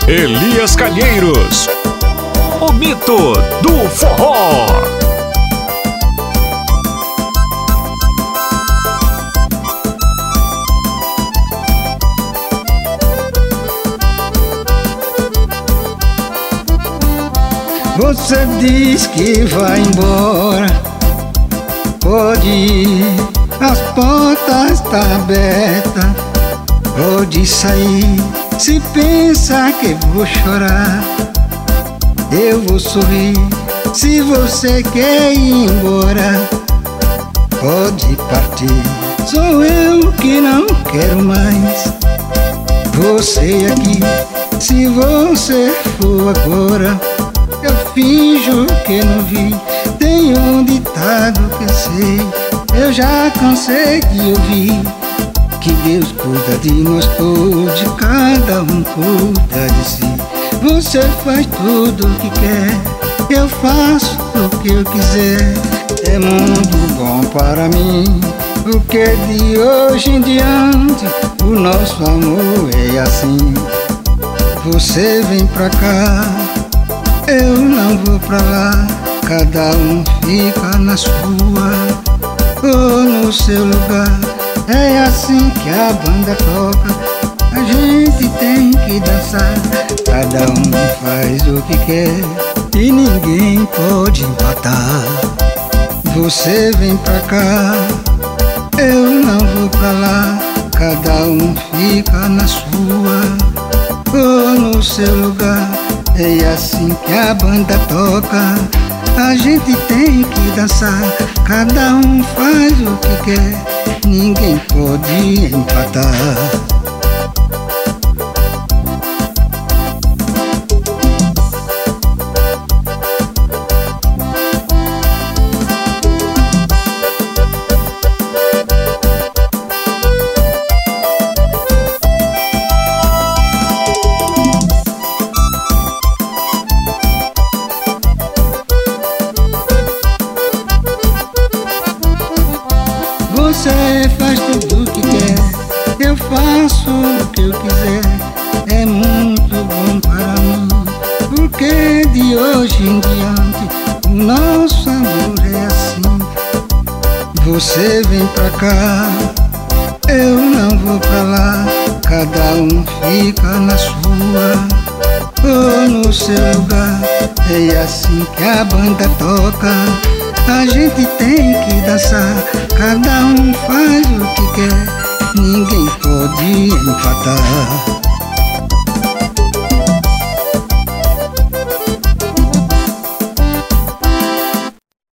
Elias Calheiros, o mito do forró. Você diz que vai embora, pode ir, as portas estão abertas. Pode sair, se pensa que vou chorar, eu vou sorrir. Se você quer ir embora, pode partir. Sou eu que não quero mais você aqui. Se você for agora, eu finjo que não vi. Tem um ditado que sei, eu já cansei de ouvir, que Deus cuida de nós todos, cada um cuida de si. Você faz tudo o que quer, eu faço o que eu quiser. É mundo bom para mim, porque de hoje em diante o nosso amor é assim. Você vem pra cá, eu não vou pra lá, cada um fica na sua ou no seu lugar. É assim que a banda toca, a gente tem que dançar. Cada um faz o que quer e ninguém pode empatar. Você vem pra cá, eu não vou pra lá, cada um fica na sua ou no seu lugar. É assim que a banda toca, a gente tem que dançar. Cada um faz o que quer, ninguém pode empatar. Você faz tudo o que quer, eu faço o que eu quiser. É muito bom para mim, porque de hoje em diante o nosso amor é assim. Você vem pra cá, eu não vou pra lá, cada um fica na sua ou no seu lugar. É assim que a banda toca, a gente tem que dançar. Cada um faz o que quer, ninguém pode empatar.